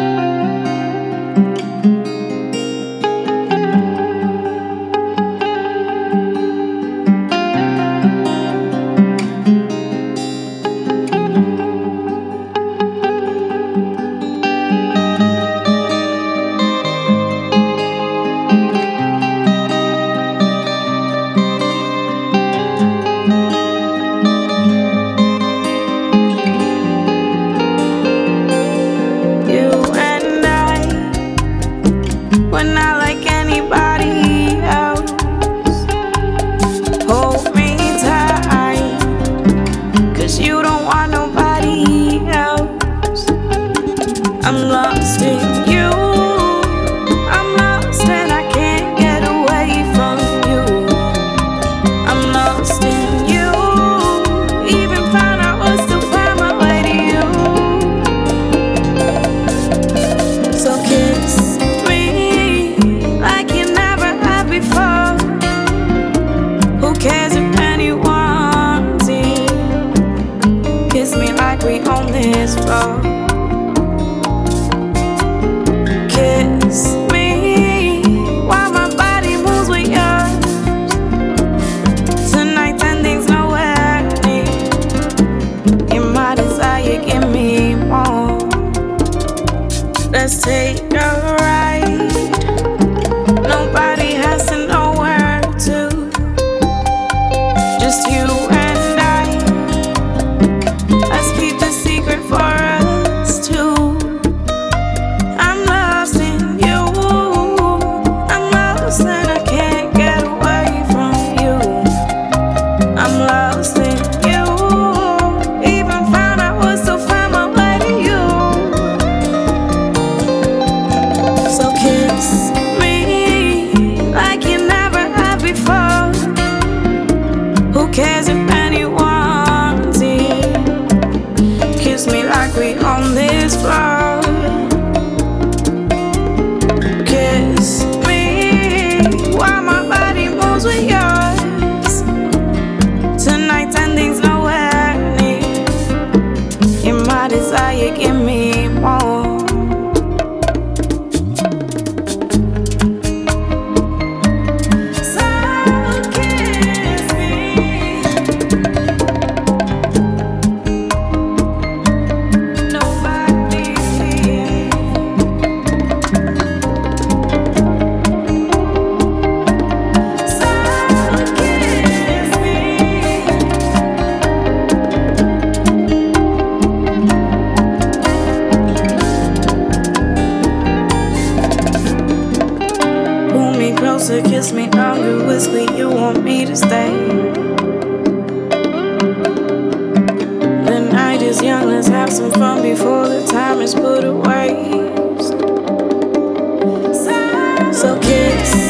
We're not like anybody else. Hold me tight, 'cause you don't want nobody else. I'm lost in you. I'm lost and I can't get away from you. I'm lost in you. Even found out I still find my way to you. So kiss me like you never have before. Who cares if anyone's in? Kiss me like we own this floor. Kiss me while my body moves with yours. Tonight ending's nowhere near. In my desire, give me more. Let's take a ride. Nobody has to know where to. Just you and I. Let's keep the secret for us two. I'm lost in you. I'm lost and I can't get away from you. I'm lost in you. Even found out I still find my way to you. So kiss me like you never have before. Who cares if anyone's in? Kiss me like we own this floor. Kiss me while my body moves with yours. Tonight ending's nowhere near. In my desire, give me more. So kiss me. Nobody's here. So kiss me. Pull me closer, kiss me longer, whisper you want me to stay. The night is young, let's have some fun before the time is put away. So kiss